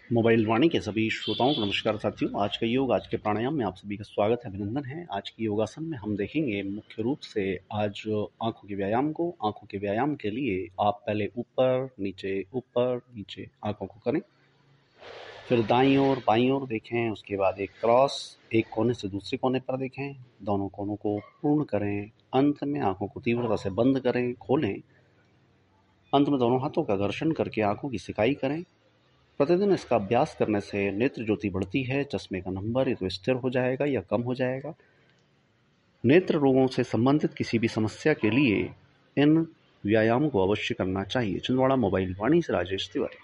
Mobile वाणी के सभी श्रोताओं को नमस्कार साथियों। आज का योग, आज के प्राणायाम में आप सभी का स्वागत है, अभिनंदन है। आज की योगासन में हम देखेंगे मुख्य रूप से आज आंखों के व्यायाम को। आंखों के व्यायाम के लिए आप पहले ऊपर नीचे आंखों को करें, फिर दाईं ओर बाईं ओर देखें, उसके बाद एक क्रॉस, एक कोने से दूसरे कोने पर देखें, दोनों कोनों को पूर्ण करें। अंत में आंखों को तीव्रता से बंद करें, खोलें। अंत में दोनों हाथों का घर्षण करके आंखों की सिकाई करें। प्रतिदिन इसका अभ्यास करने से नेत्र ज्योति बढ़ती है, चश्मे का नंबर या तो स्थिर हो जाएगा या कम हो जाएगा। नेत्र रोगों से संबंधित किसी भी समस्या के लिए इन व्यायामों को अवश्य करना चाहिए। छिंदवाड़ा मोबाइल वाणी से राजेश तिवारी।